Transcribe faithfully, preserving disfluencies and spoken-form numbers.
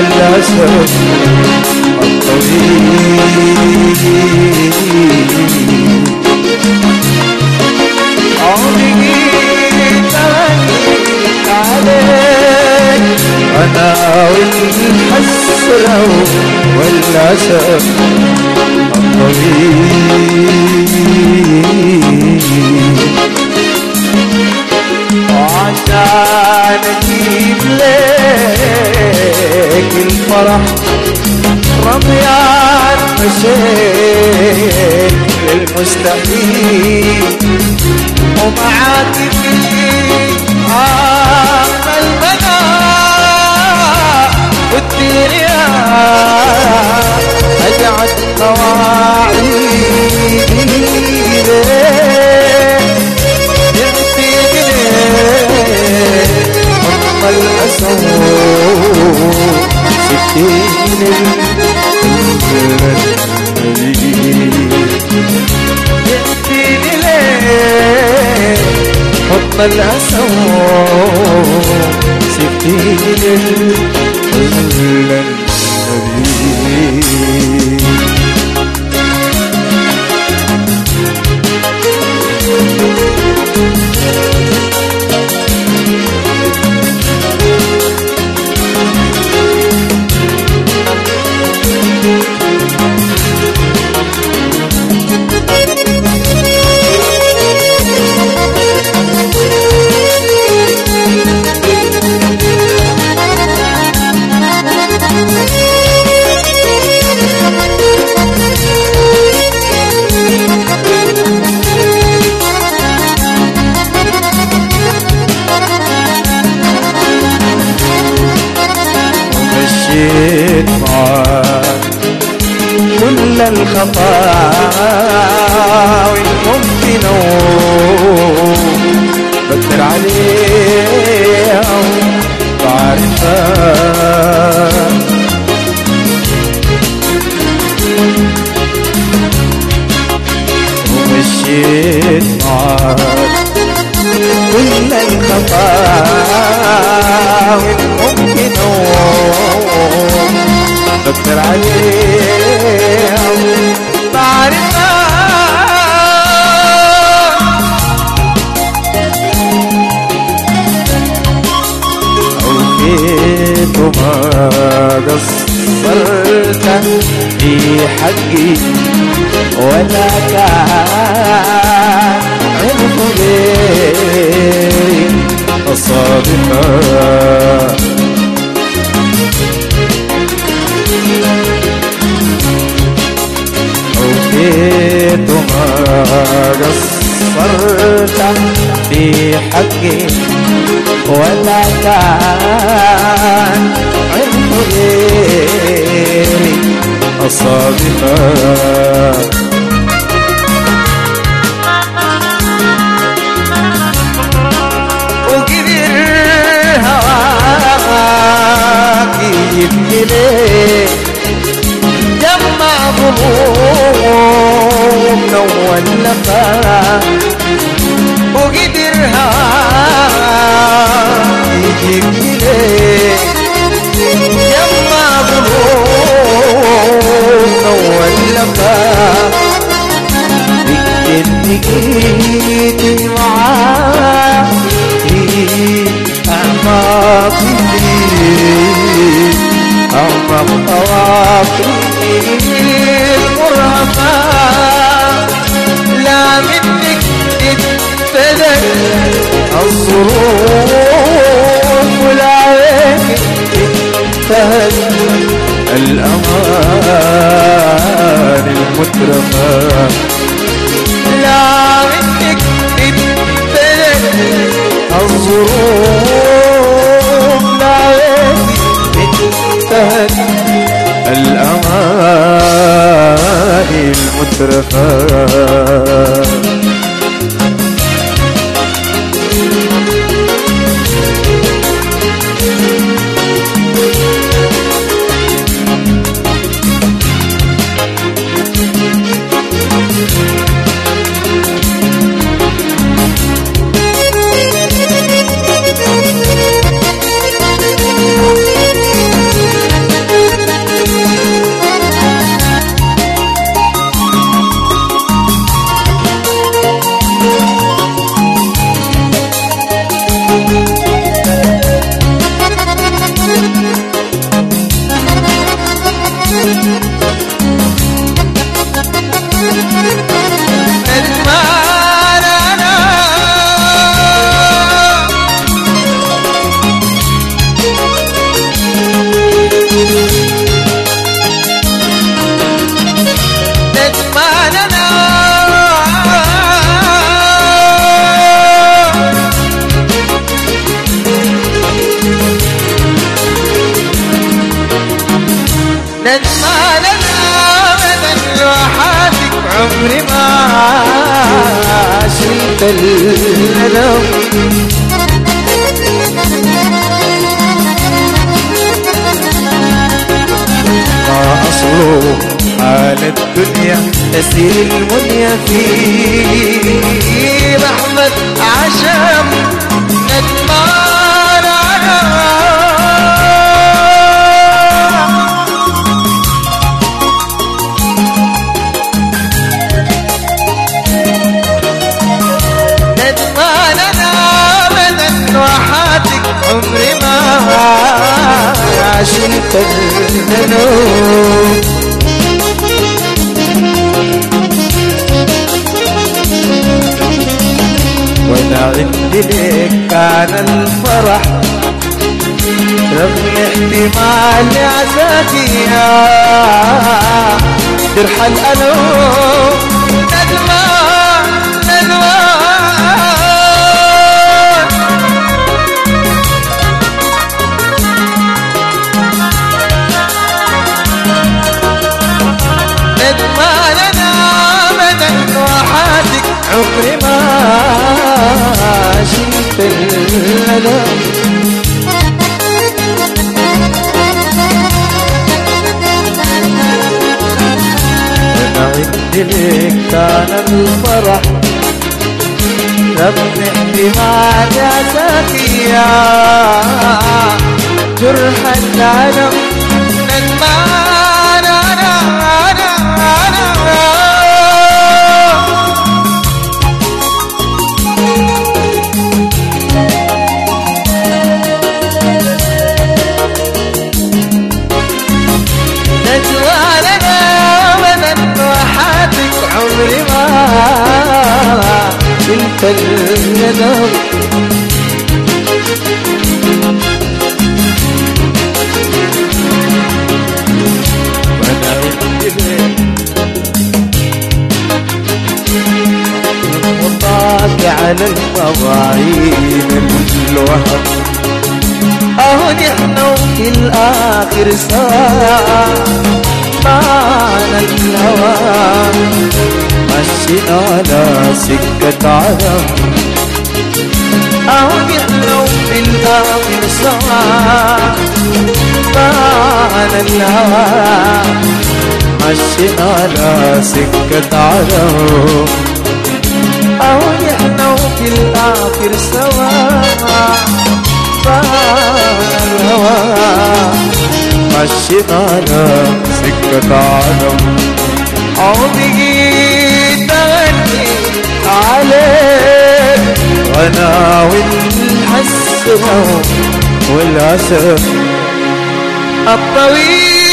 والأسف الطويل. عمري تغنيت عليك أنا والحسرة والأسف الطويل. وعشان أجيب لك الفرح رميان مشيت للمستحيل، ومعاك في عام المنام والدنيا أجعت مواعيد نعطي بليك حط الأسود سكين نعطي بليك حط الأسود سكين النبي. مشيت معاك كل الخطاوي الممكنة بقدر عليها بعرفها، ومشيت معاك كل الخطاوي الممكنة بقدر عليها بعرفها، أوفيت وما قصرت في حقي ولا كان عرف غيري أصابها، أوفيت وما قصرت في حقي ولا كان عرف غيري أصابها، وقدر هواك يبني جمع ظلومنا وولفا، وقدر هواك يبني جمع ظلومنا وولفا، بقيت معاك في أعماقي أعمق أواقي المرهفة، لا منك اتفدت الظروف ولا منك انتهت الأمان المترفة، لا منك اتفدت الظروف لا منك انتهت الأمان المترفة. ندمان أبدا لوحاتك عمري ما شلت الندم. ما أصله حال الدنيا تسير المنيا في رحمة عشم ندمان أنا ندمان أنا أبدا وحاتك عمري ما عشت الذنوب. وانا عندي ليك كان الفرح رغم احتمال عزاكي يا جرح الألوم ندمان ندمان. ندمان أنا أبدا وحاتك عمري ما شلت الندم. وانا عندي ليك كان الفرح رغم احتمال عزاكي يا جرح العالم ندمان أنا أنا أنا ندمان أنا أبدا وحاتك عمري ما شلت الندم. وانا عندي ليك وطاك على المواعين الوهم اهو نحن وفي الاخر سوا معنا الهوى مشينا على سكة عدم اهو نحن وفي الاخر سوا معنا الهوى مشينا على سكة عدم اهو نحن وفي الاخر سوا معنا الهوى مشينا على سكة عدم. عمري جيت أغني عليك وأنا والحسرة والأسف الطويل